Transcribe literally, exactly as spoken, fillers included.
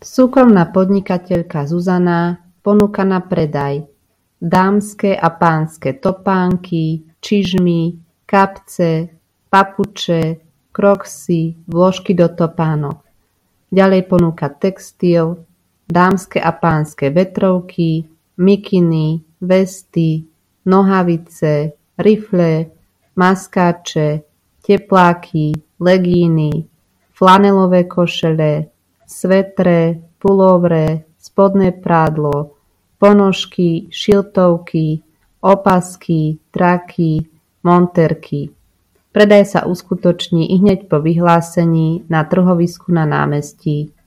Súkromná podnikateľka Zuzana ponúka na predaj dámske a pánske topánky, čižmy, kapce, papuče, kroksy, vložky do topánok. Ďalej ponúka textil, dámske a pánske vetrovky, mikiny, vesty, nohavice, rifle, maskáče, tepláky, legíny, flanelové košele, svetre, pulovre, spodné prádlo, ponožky, šiltovky, opasky, traky, monterky. Predaj sa uskutoční ihneď po vyhlásení na trhovisku na námestí.